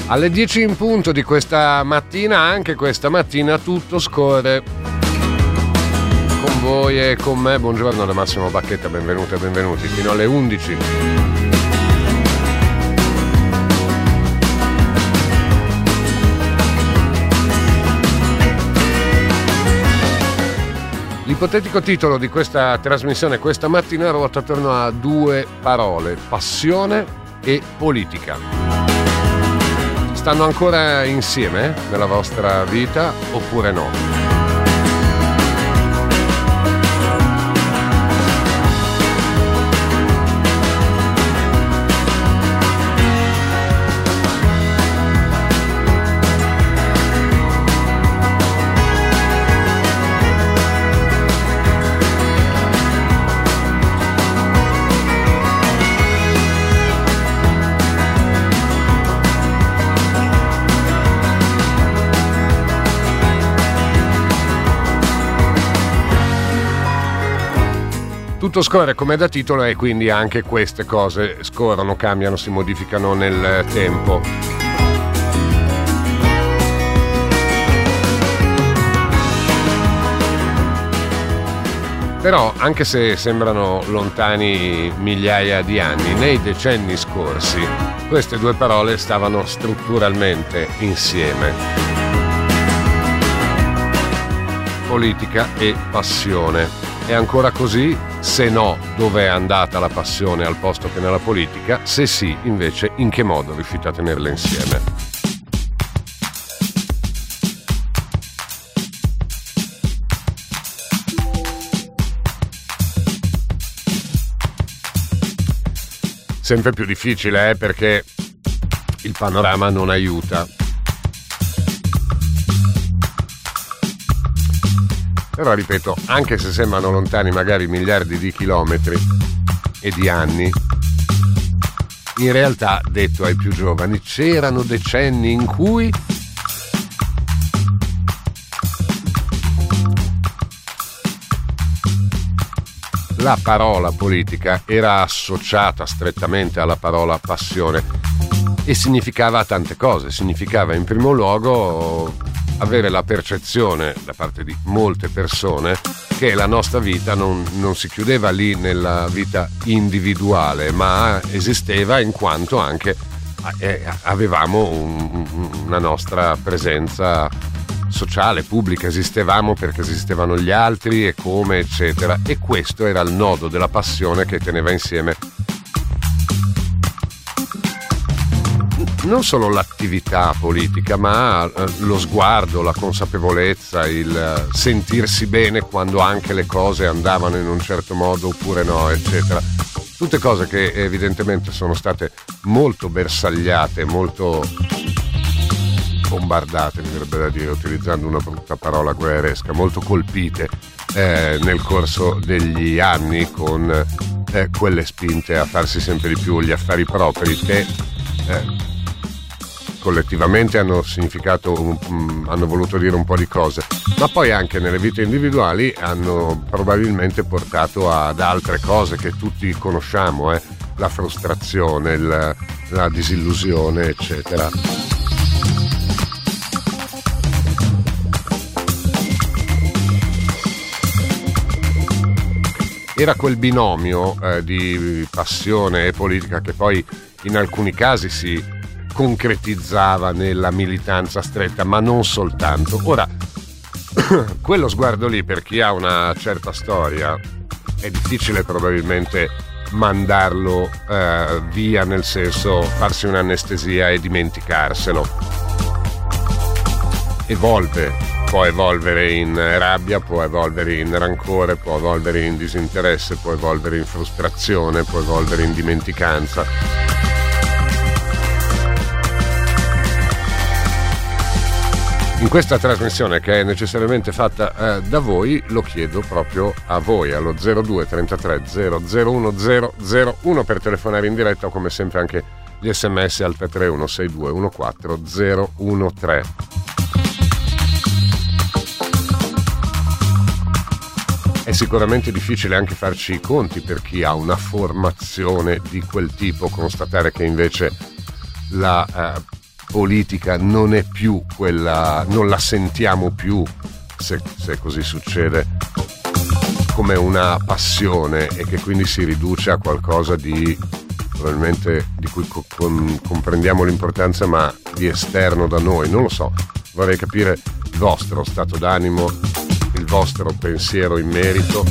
Alle 10 in punto di questa mattina, anche questa mattina, tutto scorre. Con voi e con me, buongiorno da Massimo Bacchetta, benvenute e benvenuti fino alle 11. L'ipotetico titolo di questa trasmissione questa mattina ruota attorno a due parole: passione e politica. Stanno ancora insieme nella vostra vita oppure no? Tutto scorre come da titolo e quindi anche queste cose scorrono, cambiano, si modificano nel tempo. Però, anche se sembrano lontani migliaia di anni, nei decenni scorsi queste due parole stavano strutturalmente insieme. Politica e passione. È ancora così? Se no, dove è andata la passione al posto che nella politica? Se sì, invece, in che modo riuscite a tenerle insieme? Sempre più difficile, perché il panorama non aiuta. Però ripeto, anche se sembrano lontani magari miliardi di chilometri e di anni, in realtà, detto ai più giovani, c'erano decenni in cui la parola politica era associata strettamente alla parola passione e significava tante cose. Significava in primo luogo avere la percezione da parte di molte persone che la nostra vita non si chiudeva lì nella vita individuale, ma esisteva in quanto anche avevamo una nostra presenza sociale, pubblica, esistevamo perché esistevano gli altri e come, eccetera. E questo era il nodo della passione che teneva insieme non solo l'attività politica, ma lo sguardo, la consapevolezza, il sentirsi bene quando anche le cose andavano in un certo modo oppure no, eccetera. Tutte cose che evidentemente sono state molto bersagliate, molto bombardate, mi verrebbe da dire, utilizzando una brutta parola guerresca, molto colpite nel corso degli anni con quelle spinte a farsi sempre di più gli affari propri che collettivamente hanno significato, hanno voluto dire un po' di cose, ma poi anche nelle vite individuali hanno probabilmente portato ad altre cose che tutti conosciamo, la frustrazione, la disillusione, eccetera. Era quel binomio di passione e politica che poi in alcuni casi si concretizzava nella militanza stretta, ma non soltanto. Ora, quello sguardo lì, per chi ha una certa storia, è difficile probabilmente mandarlo via, nel senso farsi un'anestesia e dimenticarselo. Evolve, può evolvere in rabbia, può evolvere in rancore, può evolvere in disinteresse, può evolvere in frustrazione, può evolvere in dimenticanza. In questa trasmissione, che è necessariamente fatta da voi, lo chiedo proprio a voi, allo 02 33 001 001 per telefonare in diretta, o come sempre anche gli sms al 331 62 14 013. È sicuramente difficile anche farci i conti per chi ha una formazione di quel tipo, constatare che invece la politica non è più quella, non la sentiamo più, se così succede, come una passione, e che quindi si riduce a qualcosa di probabilmente di cui comprendiamo l'importanza ma di esterno da noi. Non lo so, vorrei capire il vostro stato d'animo, il vostro pensiero in merito.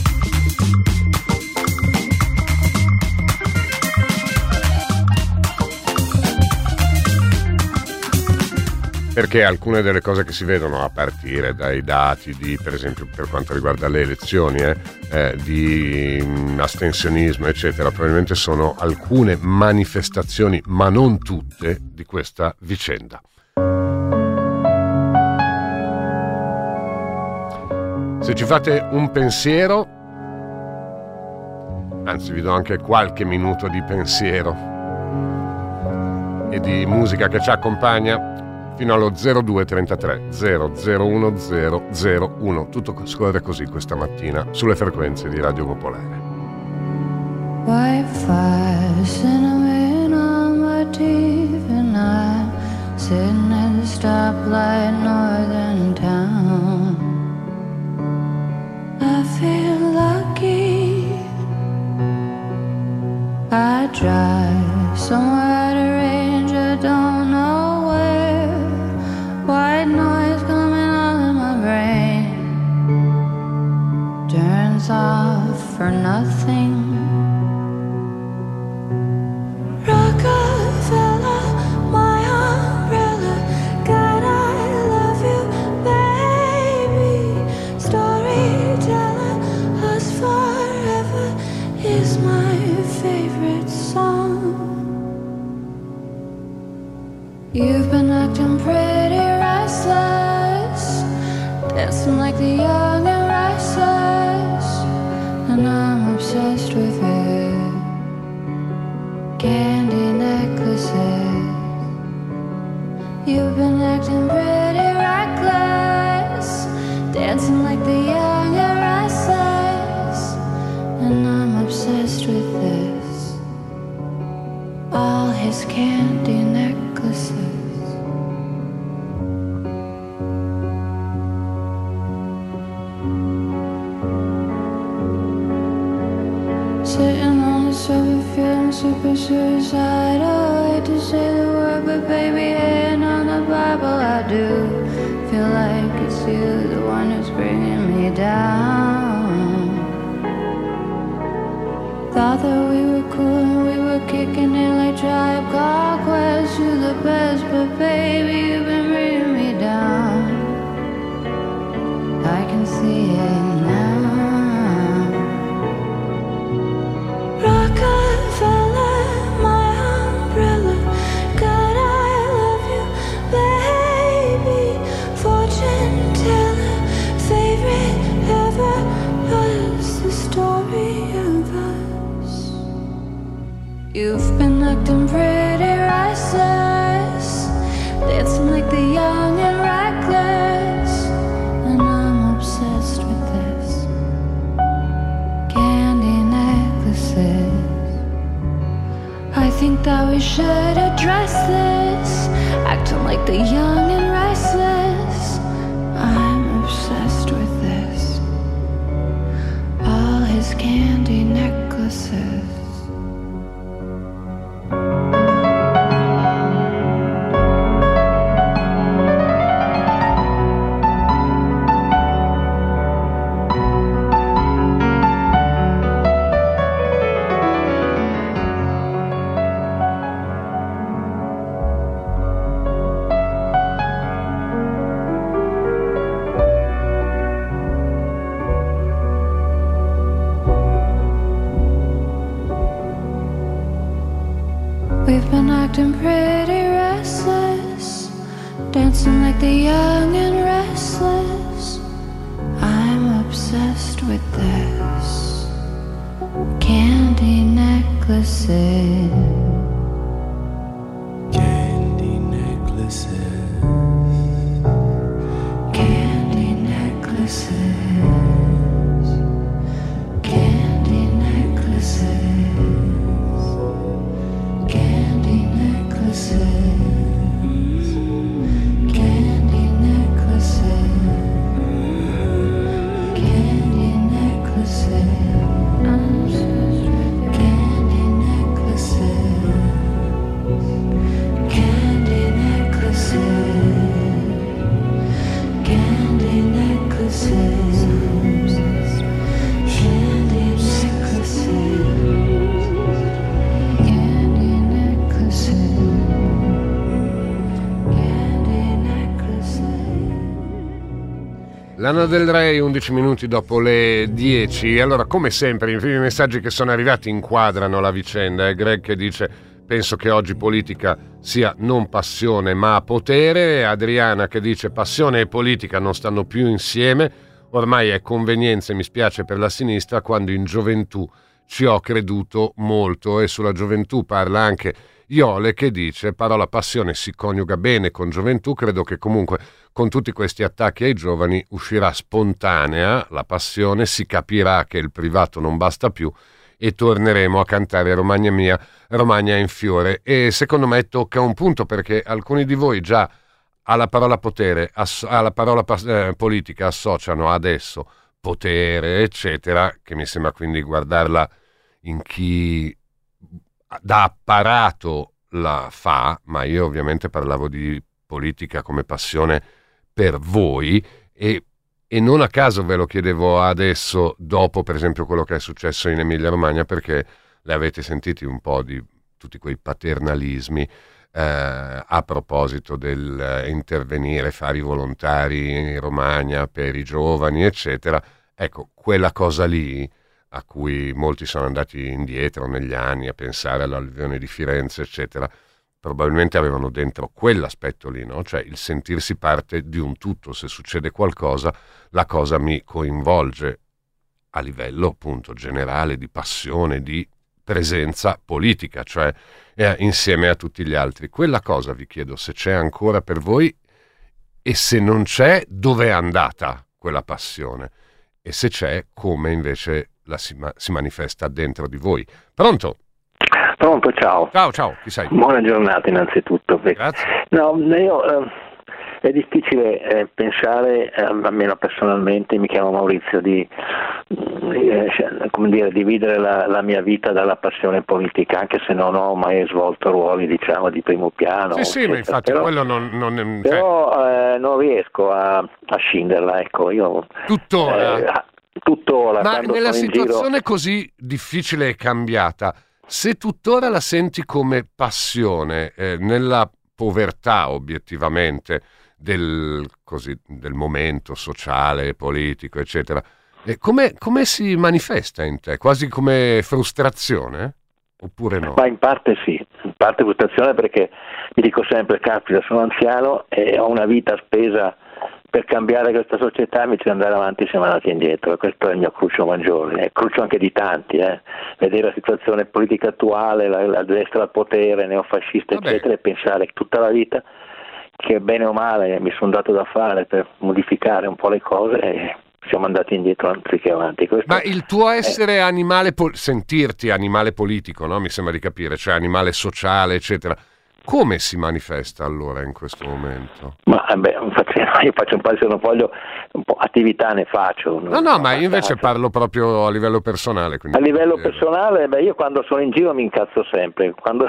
Perché alcune delle cose che si vedono, a partire dai dati di, per esempio per quanto riguarda le elezioni, di astensionismo eccetera, probabilmente sono alcune manifestazioni, ma non tutte, di questa vicenda. Se ci fate un pensiero, anzi vi do anche qualche minuto di pensiero e di musica che ci accompagna, fino allo 0233 001001. Tutto scorre così questa mattina sulle frequenze di Radio Popolare. Wi-Fi, cinnamon on my TV, and I'm sitting at the stoplight, northern town. I feel lucky. I drive somewhere at a range I don't know where. White noise coming on in my brain, turns off for nothing. Rockefeller, my umbrella, God I love you, baby. Storyteller, us forever is my favorite song. You've been acting pretty restless, dancing like the young and restless, and I'm obsessed with it. Candy necklaces. You've been acting pretty reckless, dancing like the young and restless, and I'm obsessed with this. All his candy necklaces. Sitting on the sofa feeling super suicidal. I hate to say the word, but baby, hand on the Bible, I do feel like it's you, the one who's bringing me down. Thought that we were cool and we were kicking it like Tribe Called Quest, you're the best, but baby, you've been bringing me down. I can see it now. Rockefeller, my umbrella, God I love you, baby. Fortune teller, favorite ever, was the story of us. You've been acting pretty restless, dancing like the young and reckless, and I'm obsessed with this. Candy necklaces. I think that we should address this, acting like the young and restless. I'm obsessed with this. All his candy necklaces. We've been acting pretty restless, dancing like the young and restless. I'm obsessed with this. Candy necklaces. Candy necklaces. Candy necklaces. Candy necklaces. Candy necklaces. Lana Del Rey, 11 minuti dopo le 10. Allora, come sempre, i primi messaggi che sono arrivati inquadrano la vicenda. Greg che dice: penso che oggi politica sia non passione ma potere. Adriana che dice: passione e politica non stanno più insieme, ormai è convenienza e mi spiace per la sinistra, quando in gioventù ci ho creduto molto. E sulla gioventù parla anche Iole che dice: parola passione si coniuga bene con gioventù, credo che comunque con tutti questi attacchi ai giovani uscirà spontanea la passione, si capirà che il privato non basta più e torneremo a cantare Romagna mia, Romagna in fiore. E secondo me tocca un punto, perché alcuni di voi già alla parola potere, alla parola politica associano adesso potere eccetera, che mi sembra quindi guardarla in chi da apparato la fa, ma io ovviamente parlavo di politica come passione per voi e non a caso ve lo chiedevo adesso, dopo per esempio quello che è successo in Emilia Romagna, perché le avete sentiti un po' di tutti quei paternalismi a proposito del intervenire, fare i volontari in Romagna per i giovani eccetera. Ecco, quella cosa lì a cui molti sono andati indietro negli anni a pensare all'alluvione di Firenze eccetera, probabilmente avevano dentro quell'aspetto lì, no? Cioè il sentirsi parte di un tutto. Se succede qualcosa, la cosa mi coinvolge a livello appunto generale di passione, di presenza politica, cioè insieme a tutti gli altri. Quella cosa vi chiedo se c'è ancora per voi, e se non c'è, dove è andata quella passione, e se c'è, come invece si manifesta dentro di voi. Pronto? Pronto, ciao. Ciao, chi sei? Buona giornata innanzitutto. Grazie. No, io è difficile pensare, almeno personalmente, mi chiamo Maurizio, di dividere la mia vita dalla passione politica, anche se non ho mai svolto ruoli, diciamo, di primo piano. Sì, ma infatti però, quello non non riesco a scinderla, ecco, io tuttora. Ma nella situazione così difficile e cambiata, se tuttora la senti come passione, nella povertà obiettivamente del momento sociale, politico, eccetera, come si manifesta in te? Quasi come frustrazione? Oppure no? Ma in parte sì, in parte frustrazione, perché mi dico sempre: caspita, sono anziano e ho una vita spesa per cambiare questa società, invece di andare avanti siamo andati indietro, e questo è il mio cruccio maggiore, è cruccio anche di tanti, vedere la situazione politica attuale, la destra al potere, neofascista eccetera, e pensare che tutta la vita, che bene o male mi sono dato da fare per modificare un po' le cose, e siamo andati indietro anziché avanti. Questo ma il tuo essere animale, sentirti animale politico, no? Mi sembra di capire, cioè animale sociale eccetera, come si manifesta allora in questo momento? Ma io faccio un po' attività ne faccio. No, ma io invece parlo proprio a livello personale. A livello personale, io quando sono in giro mi incazzo sempre, quando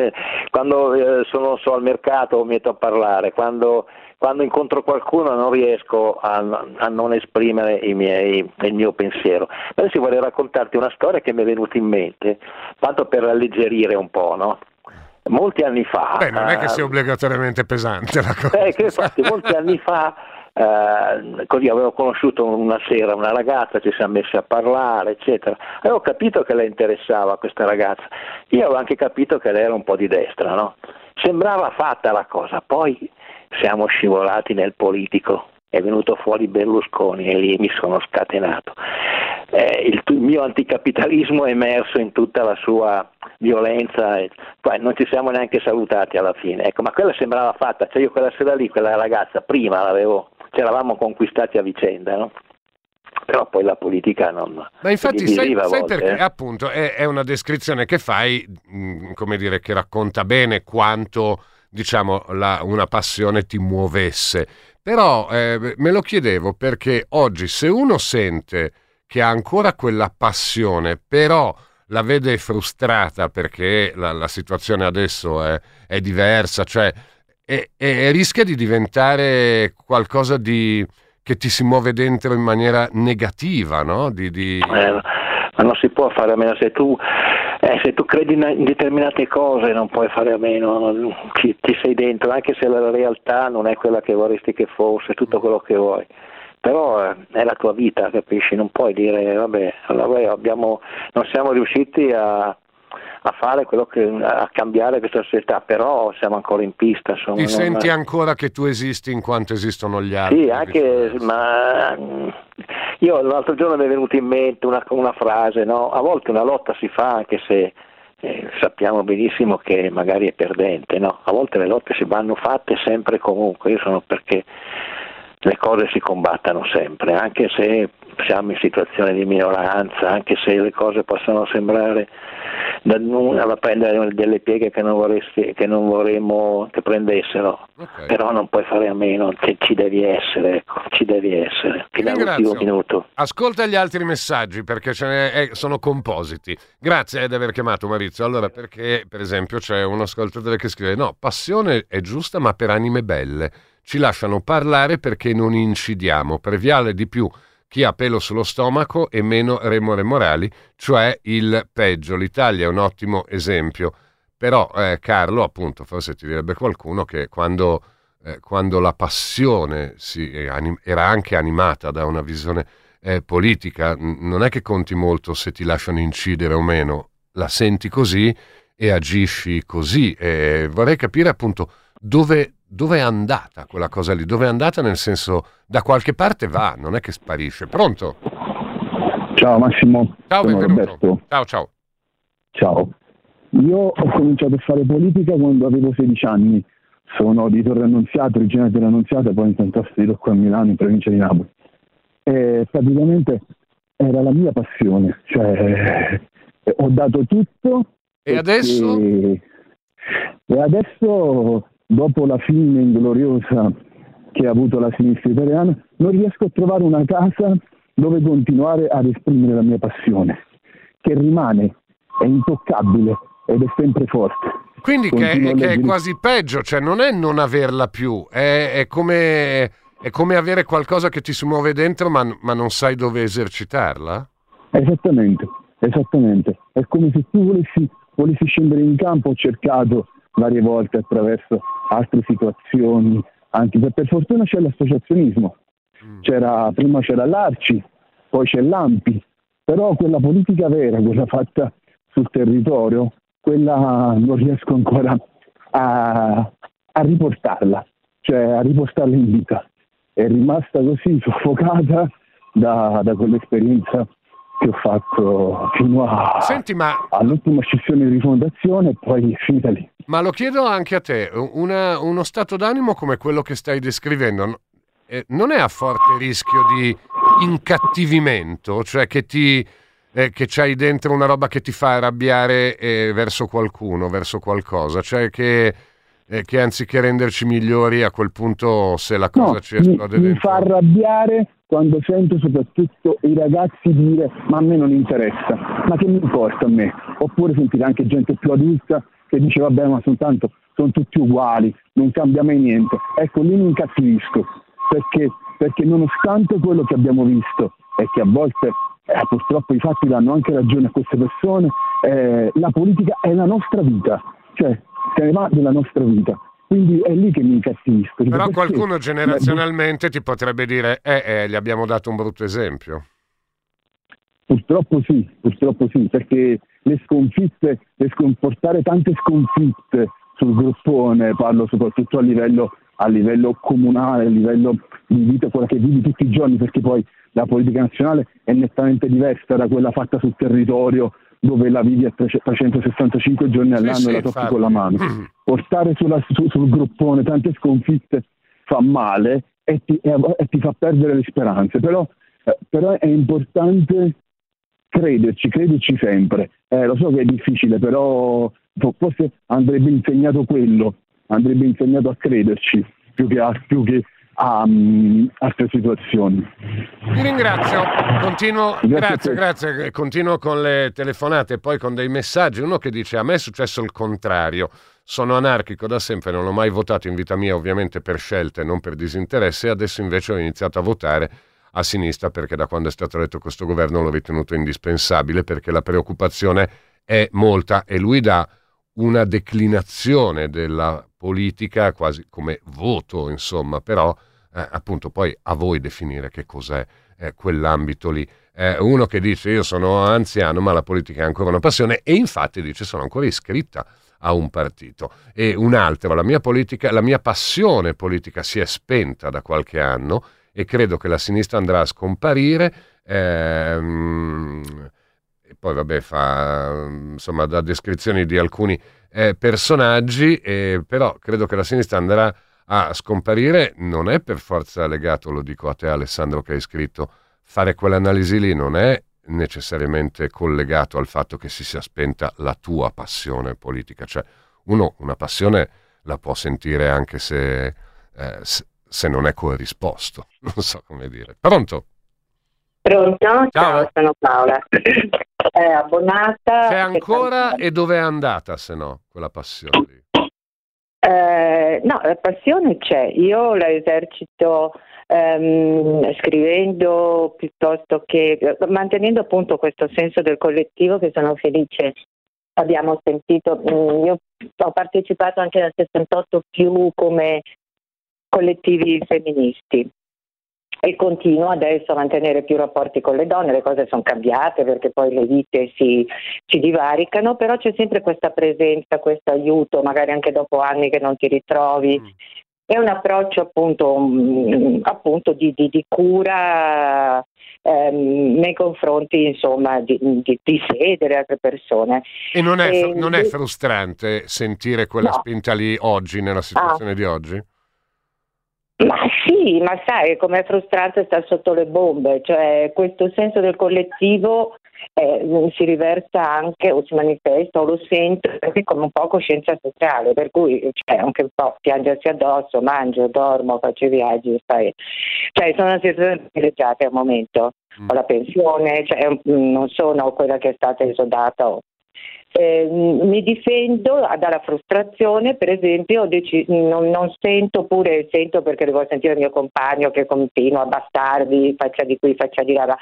sono al mercato mi metto a parlare, quando incontro qualcuno non riesco a non esprimere il mio pensiero. Adesso vorrei raccontarti una storia che mi è venuta in mente, tanto per alleggerire un po', no? Molti anni fa... non è che sia obbligatoriamente pesante la cosa. Infatti, molti anni fa, così avevo conosciuto una sera una ragazza, ci siamo messi a parlare, eccetera. Avevo capito che le interessava questa ragazza. Io avevo anche capito che lei era un po' di destra, no? Sembrava fatta la cosa, poi siamo scivolati nel politico. È venuto fuori Berlusconi e lì mi sono scatenato. Il mio anticapitalismo è emerso in tutta la sua violenza, e poi non ci siamo neanche salutati alla fine. Ecco, ma quella sembrava fatta, cioè io quella sera lì, quella ragazza, prima ci eravamo conquistati a vicenda, no? Però poi la politica non... Ma infatti sai perché appunto è una descrizione che fai, come dire, che racconta bene quanto, diciamo, una passione ti muovesse. Però me lo chiedevo perché oggi, se uno sente che ha ancora quella passione, però la vede frustrata perché la situazione adesso è diversa, cioè e rischia di diventare qualcosa che ti si muove dentro in maniera negativa, no? Ma non si può fare a meno, se tu credi in determinate cose non puoi fare a meno, ci sei dentro, anche se la realtà non è quella che vorresti che fosse, tutto quello che vuoi. però è la tua vita, capisci? Non puoi dire vabbè, allora non siamo riusciti a fare a cambiare questa società, però siamo ancora in pista, insomma. Ti senti ancora che tu esisti in quanto esistono gli altri? Sì, anche, ma io l'altro giorno mi è venuta in mente una frase, no? A volte una lotta si fa anche se sappiamo benissimo che magari è perdente, no? A volte le lotte si vanno fatte sempre e comunque. Io sono perché le cose si combattano sempre, anche se siamo in situazione di minoranza, anche se le cose possono sembrare da prendere delle pieghe che non vorremmo che prendessero, okay. Però non puoi fare a meno, ci devi essere, ecco, ci devi essere. Ti ringrazio. Un minuto. Ascolta gli altri messaggi perché sono compositi. Grazie di aver chiamato, Maurizio. Allora, perché per esempio c'è un ascoltatore che scrive: no, passione è giusta ma per anime belle, ci lasciano parlare perché non incidiamo, previale di più chi ha pelo sullo stomaco e meno remore morali, cioè il peggio. L'Italia è un ottimo esempio, però Carlo, appunto, forse ti direbbe qualcuno che quando la passione era anche animata da una visione politica, non è che conti molto se ti lasciano incidere o meno, la senti così e agisci così. Vorrei capire appunto dove è andata quella cosa lì, dove è andata, nel senso, da qualche parte va, non è che sparisce. Pronto? Ciao Massimo. Ciao, sono benvenuto. Roberto. Ciao. Io ho cominciato a fare politica quando avevo 16 anni. Sono di Torre Annunziata, originario della Annunziata, poi in trasferito qua a Milano, in provincia di Napoli. E praticamente era la mia passione, cioè ho dato tutto. E adesso? E adesso, dopo la fine ingloriosa che ha avuto la sinistra italiana, non riesco a trovare una casa dove continuare ad esprimere la mia passione, che rimane, è intoccabile ed è sempre forte. Quindi che è quasi peggio, cioè non è non averla più, è come avere qualcosa che ti si muove dentro ma non sai dove esercitarla? Esattamente. È come se tu volessi scendere in campo. Ho cercato varie volte attraverso altre situazioni, anche per fortuna c'è l'associazionismo, prima c'era l'Arci, poi c'è l'Ampi, però quella politica vera, quella fatta sul territorio, quella non riesco ancora a riportarla, cioè a riportarla in vita. È rimasta così soffocata da quell'esperienza che ho fatto fino all'ultima scissione di rifondazione e poi è finita lì. Ma lo chiedo anche a te, uno stato d'animo come quello che stai descrivendo non è a forte rischio di incattivimento, cioè che c'hai dentro una roba che ti fa arrabbiare verso qualcuno, verso qualcosa, cioè che anziché renderci migliori a quel punto, se la cosa ci esplode dentro... Mi fa arrabbiare quando sento soprattutto i ragazzi dire ma a me non interessa, ma che mi importa a me, oppure sentire anche gente più adulta che dice vabbè ma sono tutti uguali, non cambia mai niente. Ecco, lì mi incattivisco, perché nonostante quello che abbiamo visto e che a volte purtroppo i fatti danno anche ragione a queste persone, la politica è la nostra vita, cioè se ne va della nostra vita. Quindi è lì che mi incattivisco. Però qualcuno generazionalmente ti potrebbe dire gli abbiamo dato un brutto esempio. Purtroppo sì, perché le sconfitte, portare tante sconfitte sul gruppone, parlo soprattutto a livello comunale, a livello di vita, quella che vivi tutti i giorni, perché poi la politica nazionale è nettamente diversa da quella fatta sul territorio, dove la vivi a 365 giorni all'anno e la tocchi con la mano. Portare sul gruppone tante sconfitte fa male e ti fa perdere le speranze, però è importante crederci sempre. Lo so che è difficile, però forse andrebbe insegnato a crederci più che a altre situazioni. Ti ringrazio, grazie. Continuo con le telefonate e poi con dei messaggi. Uno che dice: a me è successo il contrario, sono anarchico da sempre, non ho mai votato in vita mia, ovviamente per scelta e non per disinteresse, adesso invece ho iniziato a votare a sinistra perché da quando è stato eletto questo governo l'ho ritenuto indispensabile, perché la preoccupazione è molta e lui dà una declinazione della politica quasi come voto, insomma, però appunto poi a voi definire che cos'è quell'ambito lì. Uno che dice io sono anziano ma la politica è ancora una passione, e infatti dice sono ancora iscritta a un partito, e un altro, la mia passione politica si è spenta da qualche anno e credo che la sinistra andrà a scomparire. E poi vabbè fa insomma da descrizioni di alcuni personaggi, però credo che la sinistra andrà a scomparire. Non è per forza legato, lo dico a te Alessandro che hai scritto, fare quell'analisi lì non è necessariamente collegato al fatto che si sia spenta la tua passione politica, cioè uno una passione la può sentire anche se non è corrisposto, non so come dire. Pronto? Pronto? Ciao. Sono Paola, abbonata. C'è ancora, e dove è andata se no quella passione lì? No, la passione c'è, io la esercito scrivendo piuttosto che mantenendo appunto questo senso del collettivo che sono felice. Abbiamo sentito, io ho partecipato anche nel 68 più come collettivi femministi e continuo adesso a mantenere più rapporti con le donne. Le cose sono cambiate perché poi le vite si divaricano, però c'è sempre questa presenza, questo aiuto, magari anche dopo anni che non ti ritrovi. È un approccio appunto di cura nei confronti insomma di sé e delle altre persone. E non è frustrante sentire quella No. spinta lì oggi, nella situazione di oggi? Ma sì, ma sai com'è frustrante stare sotto le bombe, cioè questo senso del collettivo si riversa anche o si manifesta o lo sento anche come un po' coscienza sociale, per cui cioè, anche un po' piangersi addosso, mangio, dormo, faccio i viaggi, cioè sono una situazione privilegiata al momento, ho la pensione, cioè, non sono quella che è stata esodata. Mi difendo dalla frustrazione, per esempio non sento, oppure sento perché devo sentire il mio compagno che continua a bastardi, faccia di qui, faccia di là,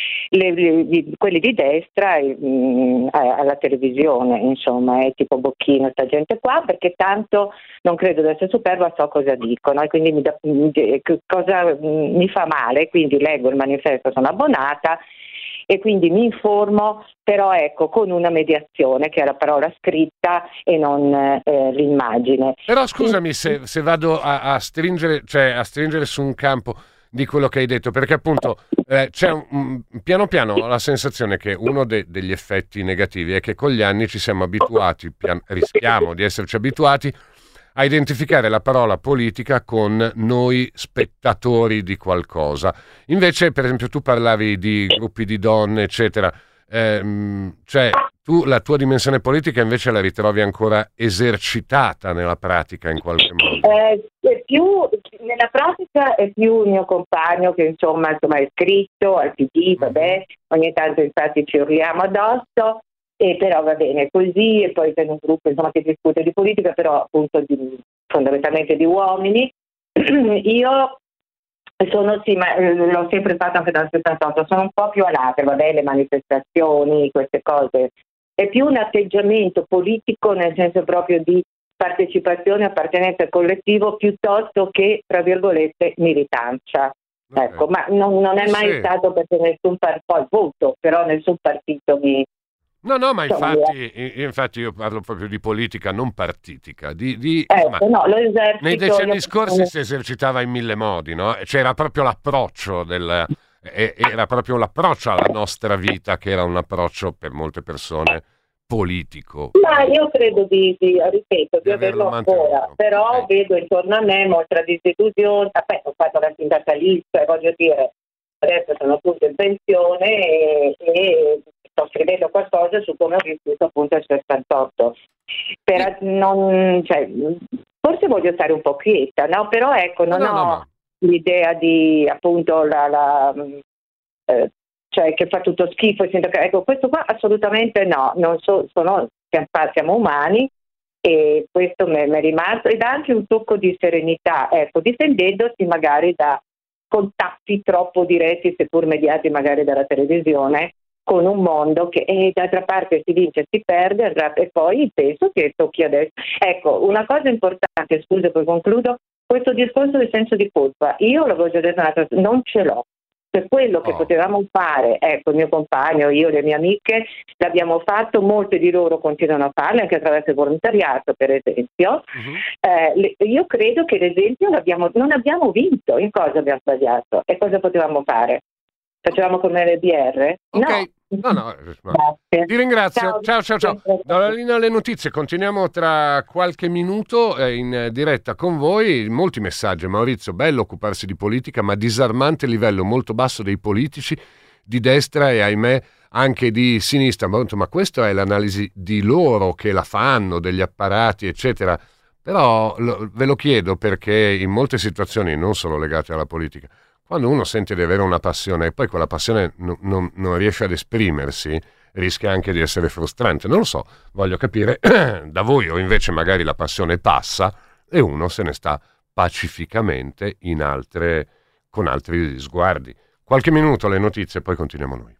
quelli di destra alla televisione, insomma, è tipo Bocchino, sta gente qua, perché tanto non credo di essere superba, so cosa dicono e quindi cosa mi fa male, quindi leggo il manifesto, sono abbonata e quindi mi informo, però ecco con una mediazione che è la parola scritta e non l'immagine. Però scusami se vado a stringere, cioè a stringere su un campo di quello che hai detto, perché appunto c'è piano piano ho la sensazione che uno degli effetti negativi è che con gli anni ci siamo abituati, rischiamo di esserci abituati a identificare la parola politica con noi spettatori di qualcosa. Invece, per esempio, tu parlavi di gruppi di donne, eccetera, cioè tu la tua dimensione politica invece la ritrovi ancora esercitata nella pratica in qualche modo? Nella pratica è più il mio compagno che insomma è iscritto al PD, vabbè, ogni tanto infatti ci urliamo addosso. E però va bene così, e poi c'è un gruppo insomma che discute di politica, però appunto fondamentalmente di uomini. Io sono sì, ma l'ho sempre fatto anche dal 68, sono un po' più alate, vabbè, le manifestazioni, queste cose. È più un atteggiamento politico nel senso proprio di partecipazione, appartenenza al collettivo, piuttosto che, tra virgolette, militanza. Ecco, ma non è mai stato perché nessun poi voto, però nessun partito mi... No, ma infatti io parlo proprio di politica non partitica. No, lo esercito. Nei decenni scorsi si esercitava in mille modi, no? C'era proprio l'approccio era proprio l'approccio alla nostra vita, che era un approccio per molte persone politico. Ma io credo ripeto, di averlo ancora, però vedo intorno a me molta disillusione. Ho fatto la sindacalista e voglio dire, adesso sono appunto in pensione e sto scrivendo qualcosa su come ho vissuto appunto il 68. Forse voglio stare un po' quieta, no? Però ecco, non ho l'idea di appunto cioè che fa tutto schifo il sindacato. Ecco, questo qua assolutamente no, non siamo umani e questo mi è rimasto, ed anche un tocco di serenità, ecco, difendendosi magari da contatti troppo diretti, seppur mediati magari dalla televisione, con un mondo che d'altra parte si vince e si perde, e poi penso che tocchi adesso. Ecco, una cosa importante, scusa poi concludo, questo discorso del senso di colpa, io l'avevo già detto non ce l'ho. Per quello che potevamo fare, ecco, il mio compagno, io, le mie amiche, l'abbiamo fatto, molte di loro continuano a farlo anche attraverso il volontariato, per esempio. Io credo che l'esempio non abbiamo vinto. In cosa abbiamo sbagliato? E cosa potevamo fare? Facevamo come l'EBR? Ok. No. Ti ringrazio. Ciao. Dalla linea alle notizie, continuiamo tra qualche minuto in diretta con voi. Molti messaggi. Maurizio, bello occuparsi di politica, ma disarmante livello molto basso dei politici di destra e ahimè anche di sinistra. Ma questa è l'analisi di loro che la fanno, degli apparati, eccetera. Però ve lo chiedo perché in molte situazioni, non solo legate alla politica, quando uno sente di avere una passione e poi quella passione non riesce ad esprimersi, rischia anche di essere frustrante. Non lo so, voglio capire da voi, o invece magari la passione passa e uno se ne sta pacificamente con altri sguardi. Qualche minuto le notizie, poi continuiamo noi.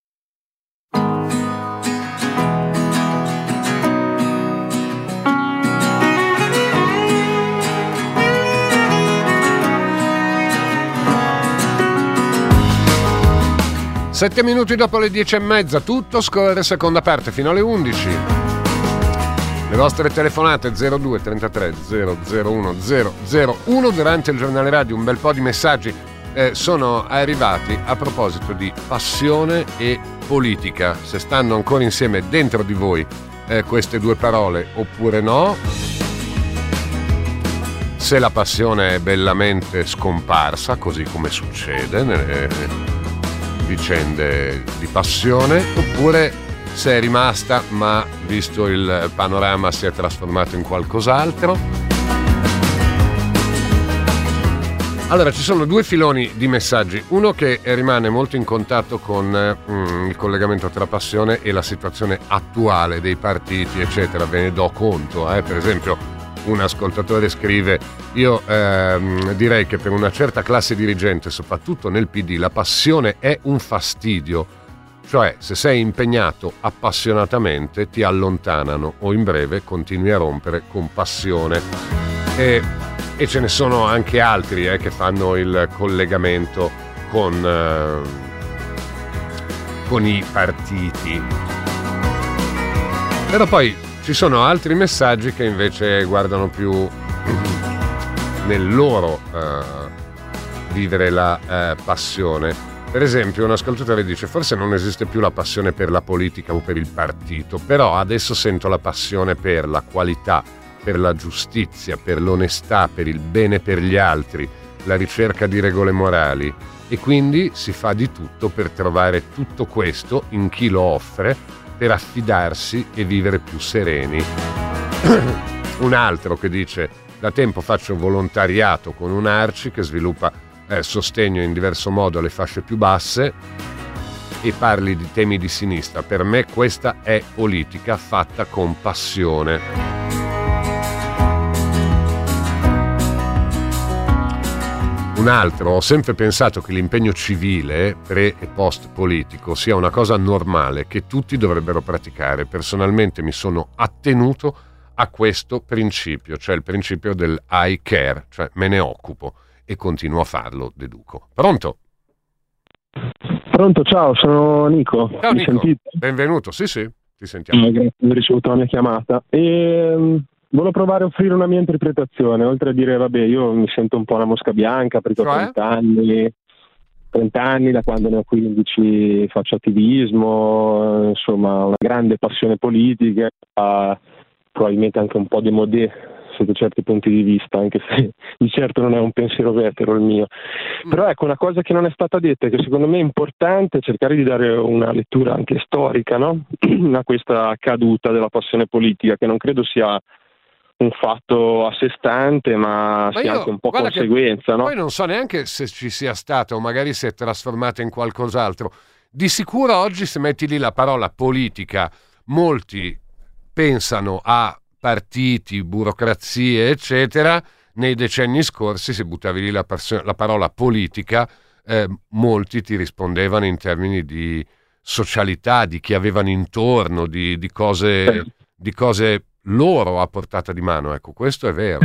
7 minuti dopo le 10:30, tutto scorre, seconda parte fino alle 11. Le vostre telefonate 02 33 001 001. Durante il giornale radio un bel po' di messaggi sono arrivati a proposito di passione e politica, se stanno ancora insieme dentro di voi queste due parole oppure no, se la passione è bellamente scomparsa, così come succede nelle vicende di passione, oppure se è rimasta ma visto il panorama si è trasformato in qualcos'altro. Allora, ci sono due filoni di messaggi, uno che rimane molto in contatto con il collegamento tra passione e la situazione attuale dei partiti eccetera, ve ne do conto, per esempio un ascoltatore scrive: io direi che per una certa classe dirigente, soprattutto nel PD, la passione è un fastidio, cioè se sei impegnato appassionatamente ti allontanano o in breve continui a rompere con passione. E ce ne sono anche altri che fanno il collegamento con i partiti, però poi ci sono altri messaggi che invece guardano più nel loro vivere la passione. Per esempio un ascoltatore dice: forse non esiste più la passione per la politica o per il partito, però adesso sento la passione per la qualità, per la giustizia, per l'onestà, per il bene per gli altri, la ricerca di regole morali, e quindi si fa di tutto per trovare tutto questo in chi lo offre, per affidarsi e vivere più sereni. Un altro che dice: da tempo faccio volontariato con un ARCI che sviluppa sostegno in diverso modo alle fasce più basse e parli di temi di sinistra. Per me questa è politica fatta con passione. Un altro: ho sempre pensato che l'impegno civile, pre e post politico, sia una cosa normale che tutti dovrebbero praticare. Personalmente mi sono attenuto a questo principio, cioè il principio del I care, cioè me ne occupo, e continuo a farlo, deduco. Pronto? Pronto, ciao, sono Nico. Ciao Nico, sentite? Benvenuto, sì, ti sentiamo. Grazie per aver ricevuto la mia chiamata. Volevo provare a offrire una mia interpretazione, oltre a dire, vabbè, io mi sento un po' una mosca bianca perché ho 30 anni, da quando ne ho 15 faccio attivismo, insomma una grande passione politica, probabilmente anche un po' démodé sotto certi punti di vista, anche se di certo non è un pensiero vetero il mio. Però ecco, una cosa che non è stata detta e che secondo me è importante è cercare di dare una lettura anche storica, no? A questa caduta della passione politica, che non credo sia un fatto a sé stante, ma sia anche un po' conseguenza, no? Poi non so neanche se ci sia stata o magari si è trasformata in qualcos'altro. Di sicuro oggi, se metti lì la parola politica, molti pensano a partiti, burocrazie, eccetera. Nei decenni scorsi, se buttavi lì la parola politica, molti ti rispondevano in termini di socialità, di chi avevano intorno, di cose loro a portata di mano. Ecco, questo è vero.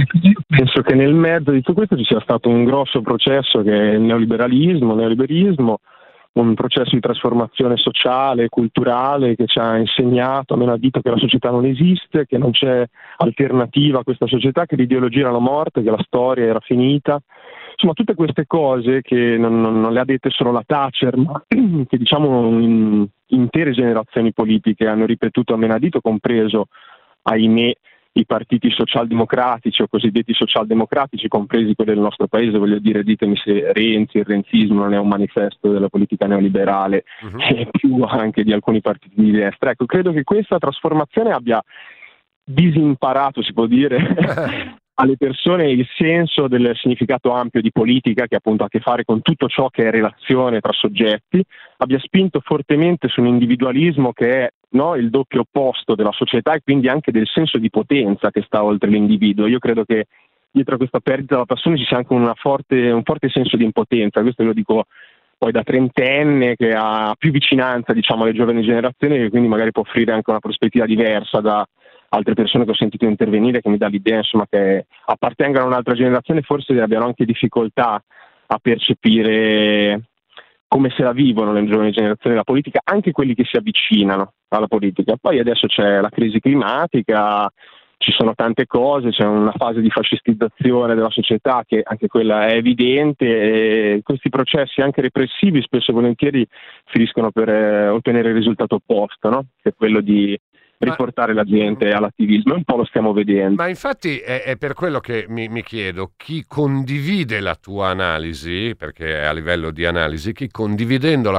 penso che nel mezzo di tutto questo ci sia stato un grosso processo che è il neoliberismo, un processo di trasformazione sociale, culturale, che ci ha insegnato, a meno a dito, che la società non esiste, che non c'è alternativa a questa società, che le ideologie erano morte, che la storia era finita. Insomma, tutte queste cose che non le ha dette solo la Thatcher, ma che diciamo intere generazioni politiche hanno ripetuto a menadito, compreso, ahimè, i partiti socialdemocratici o cosiddetti socialdemocratici, compresi quelli del nostro paese. Voglio dire, ditemi se il renzismo non è un manifesto della politica neoliberale, e più anche di alcuni partiti di destra. Ecco, credo che questa trasformazione abbia disimparato, si può dire, alle persone il senso del significato ampio di politica, che appunto ha a che fare con tutto ciò che è relazione tra soggetti, abbia spinto fortemente su un individualismo che è, no, il doppio opposto della società, e quindi anche del senso di potenza che sta oltre l'individuo. Io credo che dietro a questa perdita della passione ci sia anche un forte senso di impotenza. Questo lo dico poi da trentenne, che ha più vicinanza, diciamo, alle giovani generazioni, e quindi magari può offrire anche una prospettiva diversa da altre persone che ho sentito intervenire, che mi dà l'idea, insomma, che appartengano a un'altra generazione, forse abbiano anche difficoltà a percepire come se la vivono le giovani generazioni la politica, anche quelli che si avvicinano alla politica. Poi adesso c'è la crisi climatica, ci sono tante cose, c'è una fase di fascistizzazione della società che anche quella è evidente, e questi processi anche repressivi spesso e volentieri finiscono per ottenere il risultato opposto, no? Che è quello di riportare la gente all'attivismo. Un po' lo stiamo vedendo. Ma infatti è per quello che mi chiedo, chi condivide la tua analisi, perché è a livello di analisi, chi condividendo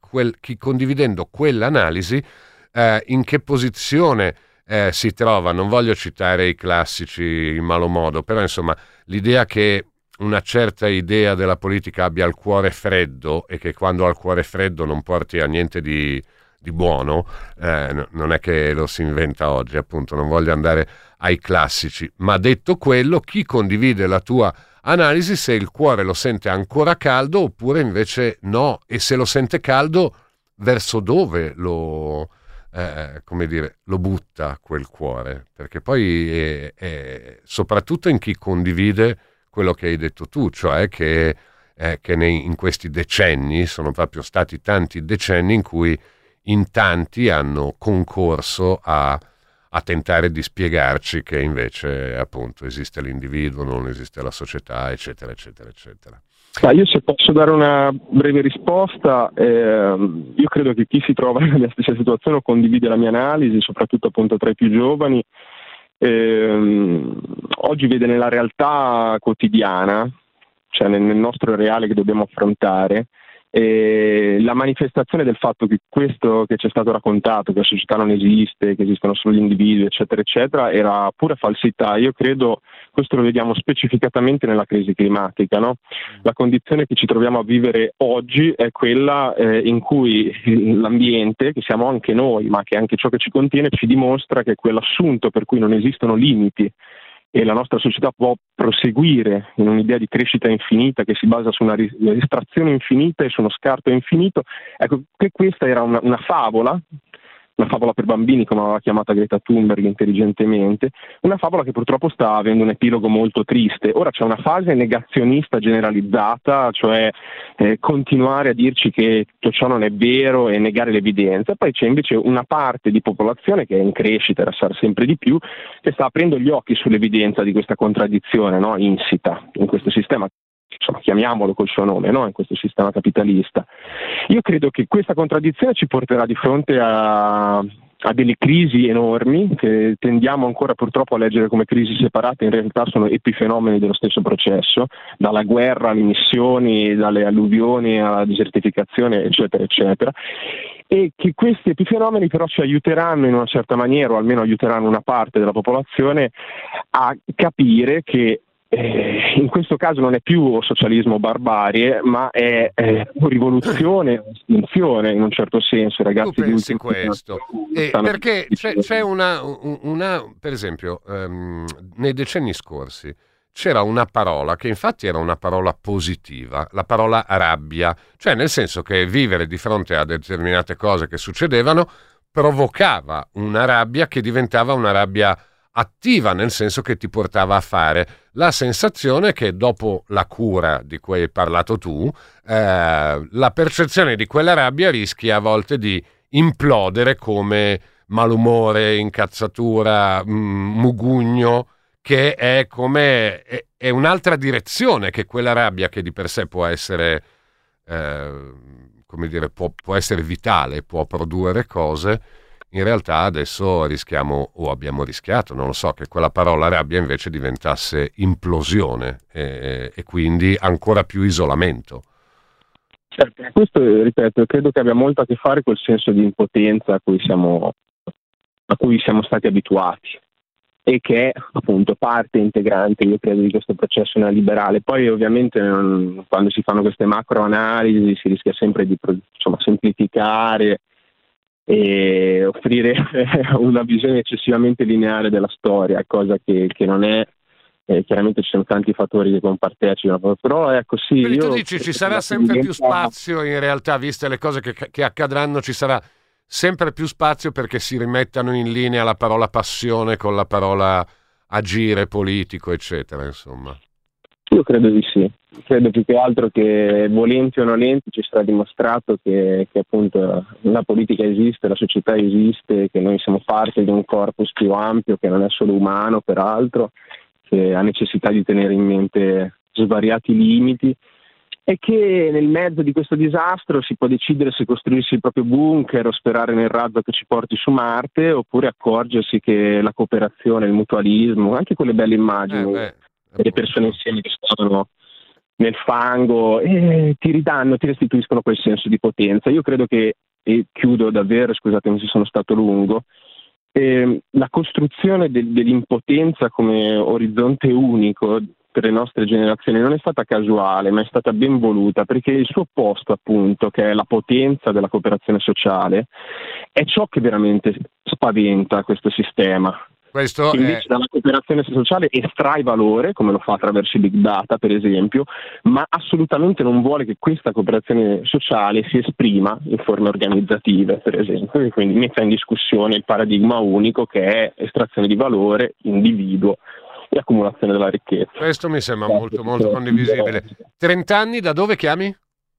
quell'analisi, in che posizione si trova. Non voglio citare i classici in malo modo, però insomma l'idea che una certa idea della politica abbia il cuore freddo, e che quando ha il cuore freddo non porti a niente di buono, non è che lo si inventa oggi, appunto. Non voglio andare ai classici, ma detto quello, chi condivide la tua analisi, se il cuore lo sente ancora caldo oppure invece no, e se lo sente caldo, verso dove lo butta quel cuore, perché poi soprattutto in chi condivide quello che hai detto tu, cioè che in questi decenni sono proprio stati tanti decenni in cui in tanti hanno concorso a tentare di spiegarci che invece appunto esiste l'individuo, non esiste la società, eccetera eccetera eccetera. Io, se posso dare una breve risposta, io credo che chi si trova nella mia stessa situazione o condivide la mia analisi, soprattutto appunto tra i più giovani, oggi vede nella realtà quotidiana, cioè nel nostro reale che dobbiamo affrontare, la manifestazione del fatto che questo che ci è stato raccontato, che la società non esiste, che esistono solo gli individui, eccetera eccetera, era pura falsità. Io credo questo lo vediamo specificatamente nella crisi climatica, no? La condizione che ci troviamo a vivere oggi è quella in cui l'ambiente, che siamo anche noi, ma che anche ciò che ci contiene, ci dimostra che quell'assunto per cui non esistono limiti e la nostra società può proseguire in un'idea di crescita infinita che si basa su una distrazione infinita e su uno scarto infinito. Ecco, che questa era una favola per bambini, come aveva chiamata Greta Thunberg intelligentemente, una favola che purtroppo sta avendo un epilogo molto triste. Ora c'è una fase negazionista generalizzata, cioè continuare a dirci che tutto ciò non è vero e negare l'evidenza. Poi c'è invece una parte di popolazione che è in crescita, era sempre di più, che sta aprendo gli occhi sull'evidenza di questa contraddizione, no, insita in questo sistema. Insomma, chiamiamolo col suo nome, no? In questo sistema capitalista. Io credo che questa contraddizione ci porterà di fronte a delle crisi enormi che tendiamo ancora purtroppo a leggere come crisi separate, in realtà sono epifenomeni dello stesso processo, dalla guerra alle missioni, dalle alluvioni alla desertificazione, eccetera eccetera, e che questi epifenomeni però ci aiuteranno in una certa maniera, o almeno aiuteranno una parte della popolazione a capire che in questo caso non è più socialismo o barbarie, ma è rivoluzione, estinzione in un certo senso. Ragazzi, tu pensi questo? Perché c'è una per esempio, nei decenni scorsi c'era una parola che infatti era una parola positiva, la parola rabbia, cioè nel senso che vivere di fronte a determinate cose che succedevano provocava una rabbia che diventava una rabbia attiva, nel senso che ti portava a fare la sensazione che dopo la cura di cui hai parlato tu, la percezione di quella rabbia rischia a volte di implodere come malumore, incazzatura, mugugno, che è come è un'altra direzione che quella rabbia, che di per sé può essere come dire, può essere vitale, può produrre cose. In realtà adesso rischiamo, o abbiamo rischiato, non lo so, che quella parola rabbia invece diventasse implosione e quindi ancora più isolamento. Certo, questo, ripeto, credo che abbia molto a che fare col senso di impotenza a cui siamo stati abituati, e che è appunto parte integrante, io credo, di questo processo neoliberale. Poi ovviamente quando si fanno queste macroanalisi si rischia sempre di semplificare e offrire una visione eccessivamente lineare della storia, cosa che non è. Chiaramente ci sono tanti fattori che compartecipano, però è così. Quindi tu dici ci sarà sempre più spazio, in realtà, viste le cose che accadranno, ci sarà sempre più spazio perché si rimettano in linea la parola passione con la parola agire politico, eccetera, insomma. Io credo di sì, credo più che altro che volenti o nolenti ci sarà dimostrato che appunto la politica esiste, la società esiste, che noi siamo parte di un corpus più ampio che non è solo umano, peraltro, che ha necessità di tenere in mente svariati limiti, e che nel mezzo di questo disastro si può decidere se costruirsi il proprio bunker o sperare nel razzo che ci porti su Marte, oppure accorgersi che la cooperazione, il mutualismo, anche quelle belle immagini delle persone insieme che stavano nel fango, ti restituiscono quel senso di potenza. Io credo che, e chiudo davvero, scusatemi se sono stato lungo, la costruzione dell'impotenza come orizzonte unico per le nostre generazioni non è stata casuale, ma è stata ben voluta, perché il suo opposto, appunto, che è la potenza della cooperazione sociale, è ciò che veramente spaventa questo sistema. Questo invece dalla cooperazione sociale estrae valore, come lo fa attraverso i big data per esempio, ma assolutamente non vuole che questa cooperazione sociale si esprima in forme organizzative, per esempio, e quindi metta in discussione il paradigma unico che è estrazione di valore, individuo e accumulazione della ricchezza. Questo mi sembra molto molto condivisibile. 30 anni, da dove chiami?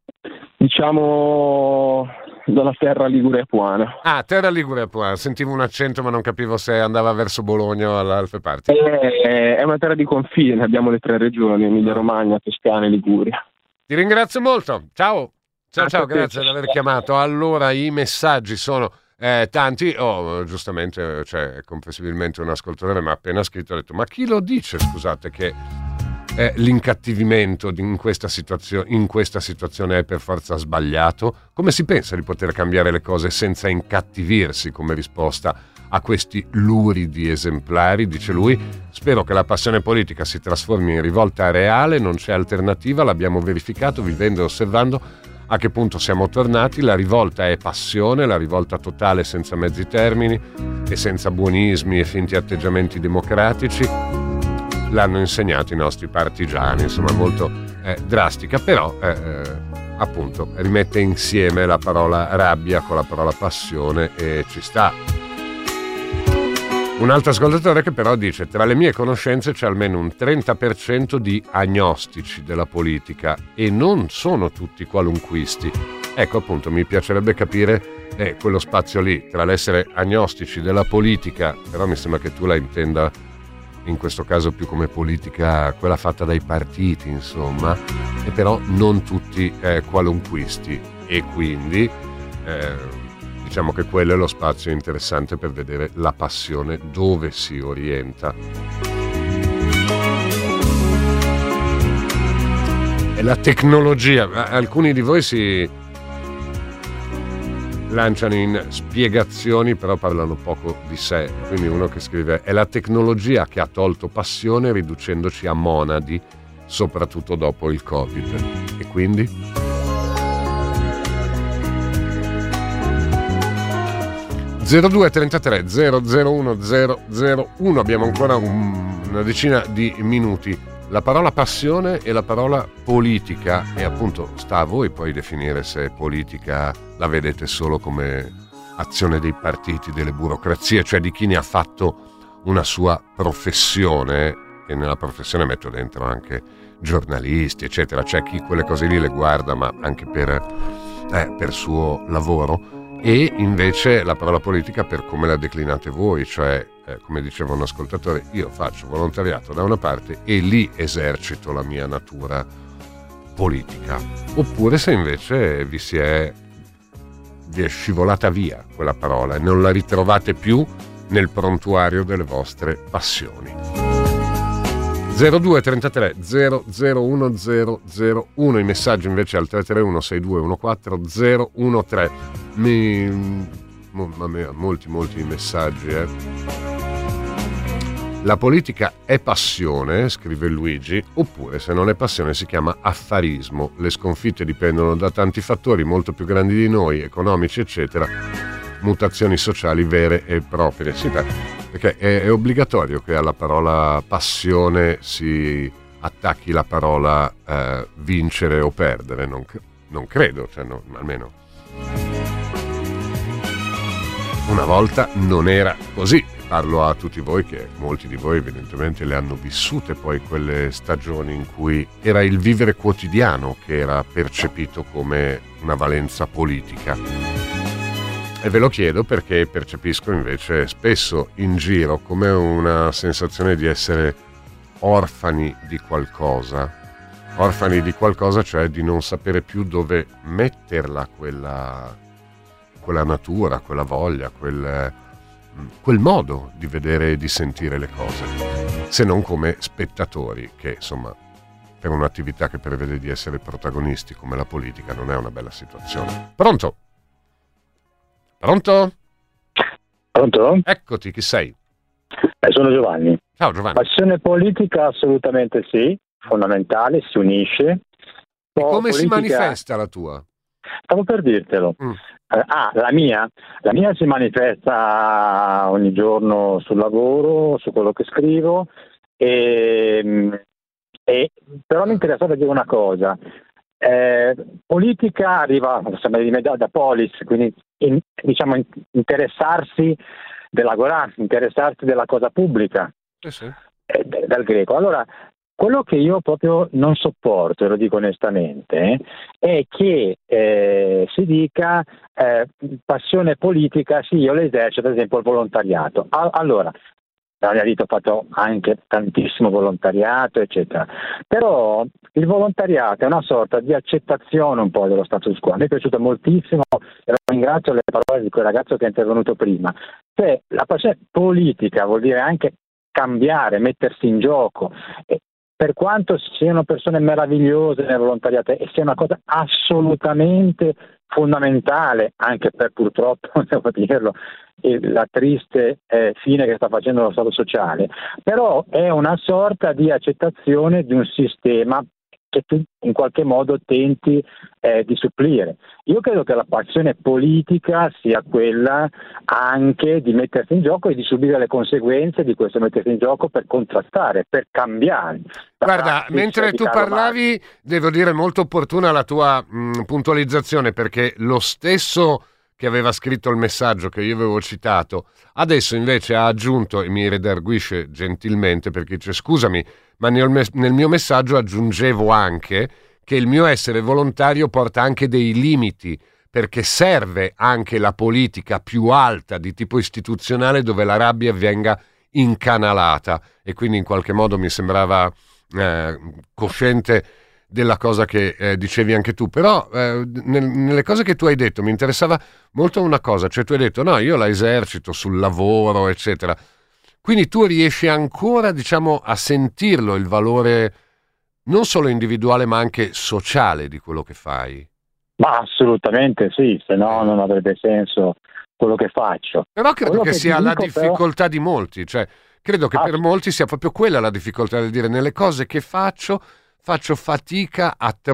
Diciamo dalla terra Ligure Apuana. Ah, terra Ligure Apuana, sentivo un accento ma non capivo se andava verso Bologna o all'Alfe Party. È una terra di confine, abbiamo le 3 regioni, Emilia Romagna, Toscana e Liguria. Ti ringrazio molto, ciao, grazie di aver chiamato. Allora, i messaggi sono tanti. Giustamente c'è comprensibilmente un ascoltatore ma appena scritto, ha detto: ma chi lo dice, scusate, che l'incattivimento in questa situazione è per forza sbagliato? Come si pensa di poter cambiare le cose senza incattivirsi? Come risposta a questi luridi esemplari, dice lui: spero che la passione politica si trasformi in rivolta reale, non c'è alternativa, l'abbiamo verificato vivendo e osservando a che punto siamo tornati. La rivolta è passione, la rivolta totale, senza mezzi termini e senza buonismi e finti atteggiamenti democratici. L'hanno insegnato i nostri partigiani, insomma, molto drastica, però appunto rimette insieme la parola rabbia con la parola passione e ci sta. Un altro ascoltatore che però dice: tra le mie conoscenze c'è almeno un 30% di agnostici della politica e non sono tutti qualunquisti. Ecco, appunto, mi piacerebbe capire quello spazio lì tra l'essere agnostici della politica, però mi sembra che tu la intenda in questo caso più come politica, quella fatta dai partiti, insomma, e però non tutti qualunquisti, e quindi diciamo che quello è lo spazio interessante per vedere la passione dove si orienta. E la tecnologia, alcuni di voi si lanciano in spiegazioni, però parlano poco di sé. Quindi uno che scrive: è la tecnologia che ha tolto passione riducendoci a monadi, soprattutto dopo il Covid. E quindi? (0233 001 001). Abbiamo ancora una decina di minuti. La parola passione e la parola politica, e appunto sta a voi poi definire se politica la vedete solo come azione dei partiti, delle burocrazie, cioè di chi ne ha fatto una sua professione e nella professione metto dentro anche giornalisti, eccetera, c'è chi quelle cose lì le guarda, ma anche per suo lavoro, e invece la parola politica per come la declinate voi, cioè come diceva un ascoltatore, io faccio volontariato da una parte e lì esercito la mia natura politica, oppure se invece vi è scivolata via quella parola e non la ritrovate più nel prontuario delle vostre passioni. 0233 001001, i messaggi invece al 331 6214 013. Mamma mia, molti messaggi. La politica è passione, scrive Luigi, oppure se non è passione si chiama affarismo. Le sconfitte dipendono da tanti fattori molto più grandi di noi, economici eccetera, mutazioni sociali vere e proprie. Sì, perché è obbligatorio che alla parola passione si attacchi la parola vincere o perdere, non credo, cioè no, almeno una volta non era così. Parlo a tutti voi, che molti di voi evidentemente le hanno vissute poi quelle stagioni in cui era il vivere quotidiano che era percepito come una valenza politica. E ve lo chiedo perché percepisco invece spesso in giro come una sensazione di essere orfani di qualcosa, cioè di non sapere più dove metterla quella natura, quella voglia, quel modo di vedere e di sentire le cose, se non come spettatori, che insomma per un'attività che prevede di essere protagonisti come la politica non è una bella situazione. Pronto? Eccoti, chi sei? Sono Giovanni. Ciao Giovanni. Passione politica assolutamente sì, fondamentale, si unisce. E come si manifesta la tua? Stavo per dirtelo. La mia si manifesta ogni giorno sul lavoro, su quello che scrivo, e però mi interessava dire una cosa. Politica arriva da polis, quindi interessarsi interessarsi della cosa pubblica, sì. Dal greco. Allora, quello che io proprio non sopporto, e lo dico onestamente, è che si dica passione politica, sì, io l'esercito, ad esempio il volontariato. Allora, nella mia vita ho fatto anche tantissimo volontariato, eccetera, però il volontariato è una sorta di accettazione un po' dello status quo. Mi è piaciuto moltissimo e ringrazio le parole di quel ragazzo che è intervenuto prima. Cioè, la passione politica vuol dire anche cambiare, mettersi in gioco. Per quanto siano persone meravigliose nel volontariato e sia una cosa assolutamente fondamentale, anche per purtroppo, devo dirlo, la triste fine che sta facendo lo Stato sociale, però è una sorta di accettazione di un sistema che tu in qualche modo tenti di supplire. Io credo che la passione politica sia quella anche di mettersi in gioco e di subire le conseguenze di questo mettersi in gioco per contrastare, per cambiare. Guarda, mentre tu parlavi, devo dire molto opportuna la tua puntualizzazione, perché lo stesso che aveva scritto il messaggio che io avevo citato, adesso invece ha aggiunto, e mi redarguisce gentilmente perché dice scusami, ma nel mio messaggio aggiungevo anche che il mio essere volontario porta anche dei limiti, perché serve anche la politica più alta di tipo istituzionale dove la rabbia venga incanalata, e quindi in qualche modo mi sembrava cosciente della cosa che dicevi anche tu, però nelle cose che tu hai detto mi interessava molto una cosa, cioè tu hai detto no, io la esercito sul lavoro eccetera, quindi tu riesci ancora a sentirlo il valore non solo individuale ma anche sociale di quello che fai. Ma assolutamente sì, se no non avrebbe senso quello che faccio. Però credo che sia la difficoltà di molti, cioè credo che per molti sia proprio quella la difficoltà di dire nelle cose che faccio fatica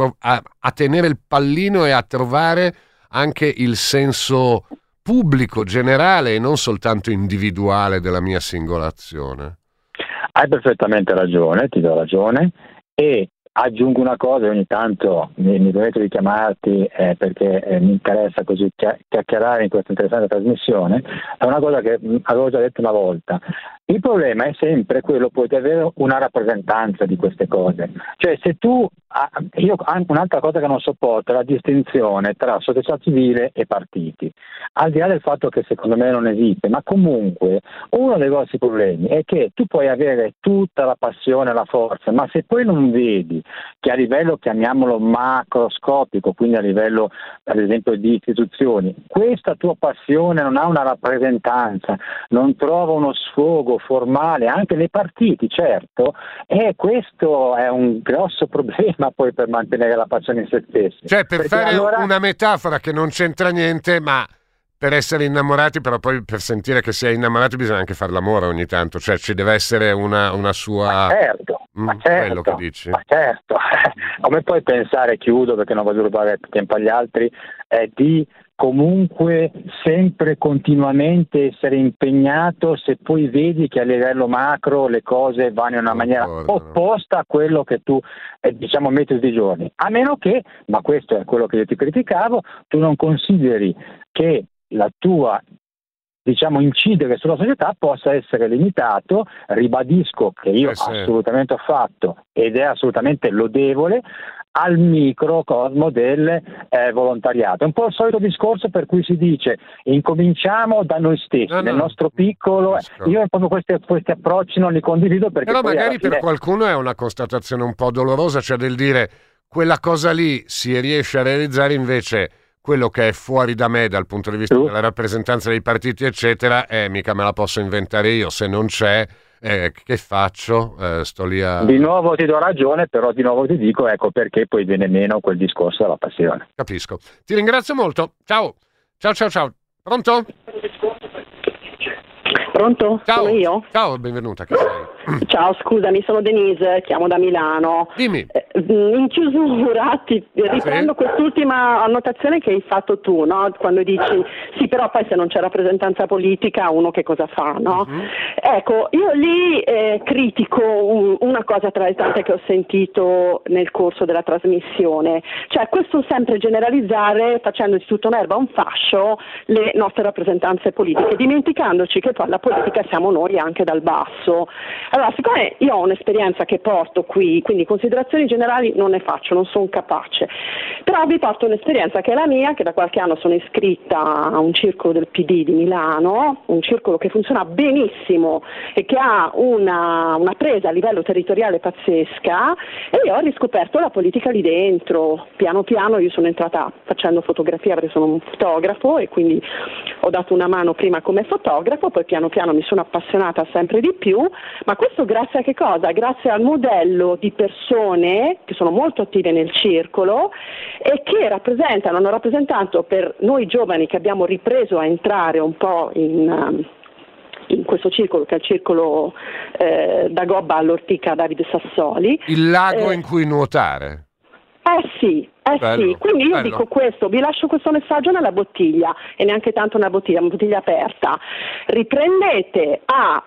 a tenere il pallino e a trovare anche il senso pubblico, generale e non soltanto individuale della mia singola azione. Hai perfettamente ragione, ti do ragione, e aggiungo una cosa, ogni tanto mi dovete richiamarti perché mi interessa così chiacchierare in questa interessante trasmissione. È una cosa che avevo già detto una volta. Il problema è sempre quello poi di avere una rappresentanza di queste cose. Cioè, se tu, io anche un'altra cosa che non sopporto è la distinzione tra società civile e partiti, al di là del fatto che secondo me non esiste, ma comunque uno dei grossi problemi è che tu puoi avere tutta la passione e la forza, ma se poi non vedi che a livello, chiamiamolo macroscopico, quindi a livello ad esempio di istituzioni, questa tua passione non ha una rappresentanza, non trova uno sfogo formale anche nei partiti, certo, e questo è un grosso problema poi per mantenere la passione in se stessi. Cioè, per fare allora una metafora che non c'entra niente, ma per essere innamorati, però poi per sentire che si è innamorati bisogna anche fare l'amore ogni tanto, cioè ci deve essere una sua... Ma certo, quello che dici. Ma certo. Come puoi pensare, chiudo perché non voglio rubare tempo agli altri, di comunque sempre continuamente essere impegnato se poi vedi che a livello macro le cose vanno in una maniera opposta a quello che tu diciamo metti tutti i giorni, a meno che, ma questo è quello che io ti criticavo, tu non consideri che la tua incidere sulla società possa essere limitato, ribadisco che io assolutamente ho fatto ed è assolutamente lodevole, al microcosmo del volontariato. È un po' il solito discorso per cui si dice incominciamo da noi stessi, nel nostro piccolo. Io proprio questi approcci non li condivido perché però magari per qualcuno è una constatazione un po' dolorosa, cioè del dire quella cosa lì si riesce a realizzare, invece quello che è fuori da me dal punto di vista della rappresentanza dei partiti eccetera, mica me la posso inventare io, se non c'è che faccio? Sto lì a... Di nuovo ti do ragione, però di nuovo ti dico ecco perché poi viene meno quel discorso della passione. Capisco. Ti ringrazio molto. Ciao. Pronto? Pronto? Ciao. Sono io? Ciao, benvenuta. Che sei? Ciao, scusami, sono Denise, chiamo da Milano. Dimmi. In chiusura ti riprendo quest'ultima annotazione che hai fatto tu, no? Quando dici sì, però poi se non c'è rappresentanza politica uno che cosa fa, no? Uh-huh. Ecco, io lì critico una cosa tra le tante che ho sentito nel corso della trasmissione, cioè questo sempre generalizzare facendo di tutta un'erba un fascio le nostre rappresentanze politiche, dimenticandoci che poi la politica siamo noi anche dal basso. Allora, siccome io ho un'esperienza che porto qui, quindi considerazioni generali non ne faccio, non sono capace, però vi porto un'esperienza che è la mia, che da qualche anno sono iscritta a un circolo del PD di Milano, un circolo che funziona benissimo e che ha una presa a livello territoriale pazzesca, e io ho riscoperto la politica lì dentro. Piano piano io sono entrata facendo fotografia perché sono un fotografo e quindi ho dato una mano prima come fotografo, poi piano piano mi sono appassionata sempre di più, ma questo grazie a che cosa? Grazie al modello di persone che sono molto attive nel circolo e che hanno rappresentato per noi giovani che abbiamo ripreso a entrare un po' in questo circolo, che è il circolo da Gobba all'Ortica Davide Sassoli. Il lago in cui nuotare. Sì, quindi io dico questo, vi lascio questo messaggio nella bottiglia, e neanche tanto una bottiglia aperta. Riprendete a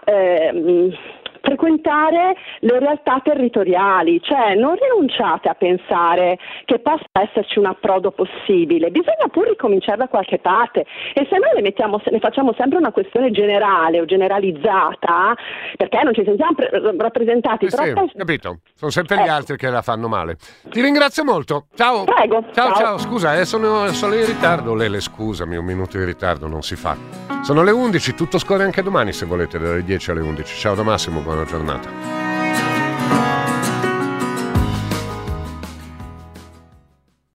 frequentare le realtà territoriali, cioè non rinunciate a pensare che possa esserci un approdo possibile, bisogna pur ricominciare da qualche parte, e se noi ne facciamo sempre una questione generale o generalizzata, perché non ci sentiamo rappresentati sì, capito, sono sempre gli altri che la fanno male. Ti ringrazio molto, ciao. Prego. Ciao. Scusa, sono in ritardo. Lele, scusami, un minuto di ritardo non si fa. Sono le 11, tutto scorre anche domani se volete, dalle 10 alle 11. Ciao da Massimo, buona giornata.